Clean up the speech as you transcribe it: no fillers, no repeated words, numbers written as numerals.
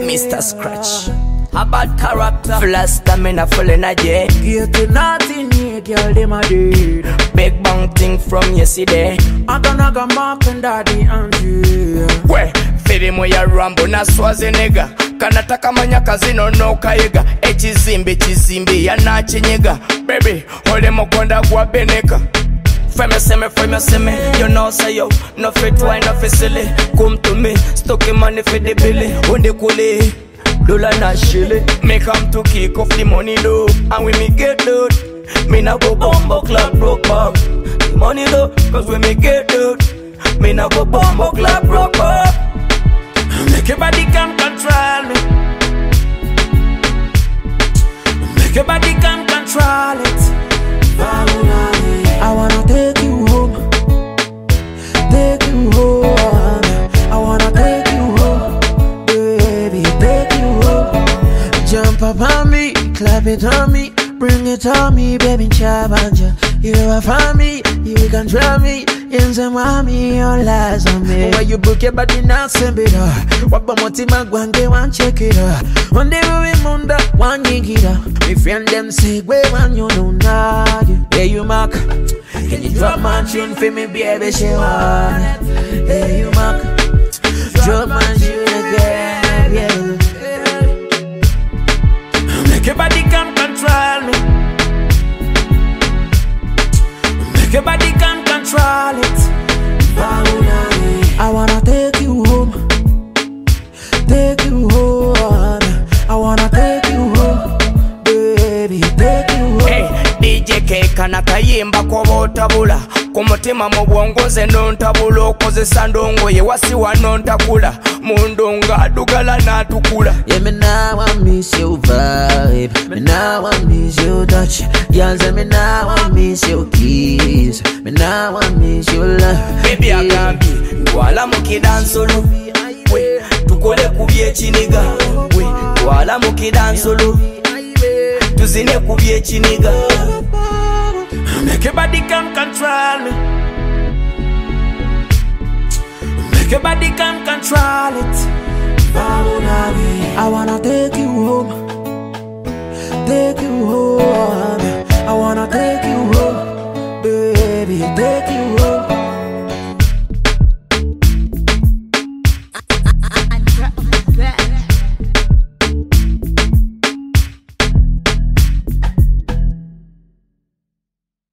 Mr. Scratch. A bad character, full of stamina, full energy. Get to nothing, yeah, girl, them a dead. Big bang thing from yesterday. I gonna go Mark and Daddy Andrew. We, filimu ya Rambo na Schwarzenegger. Kanataka manyaka zino no kayega. Chizimbi ya nachinyega. Baby, hole mokonda gwa beneka. Frame me, you know say yo. No fit wine, no fit silly. Come to me, stocky money for the billy. On the coolie. Dola na shilly. Me come to kick off the money low. And when me get load, me na go bombo club broke up. The money low, cause when me get load, me na go bombo club broke up. Make your body come control me. Make your body come control it. I wanna take you home. Take you home. I wanna take you home. Baby, take you home. Jump up on me, clap it on me, bring it on me, baby, chabanja. You are for me, you can try me. In the mommy, all eyes on me. Why you book your body now, send it up. What about Motima Gwange, one check it up. One day we munda, one gig up. My friend them say, where one you know now. Hey, you Mark, can you drop my tune for me, baby, she want it. Hey, you Mark, drop my tune again, yeah. Make your body come control me. Make your body come control it. I wanna take you home. Take you home. I wanna take you home. Baby, take you home. Hey, DJ K kanakayimba kwa botabula. Kumutima mu bwongoze nontabula. Okozesa ndongoye wasiwa nontakula. Mundonga dugala natukula. Yeah, me now I miss your vibe. Me now I miss your touch. Y'all say me now I miss your kiss. Me now I miss your love. Baby agambi, twala mukidansolo. We, tukole kubye chiniga. We, twala mukidansolo. Tuzine kubye chiniga. Make your body come control me. Make your body come control it. I wanna take you home. Take you home. I wanna take you home. Baby, take you home.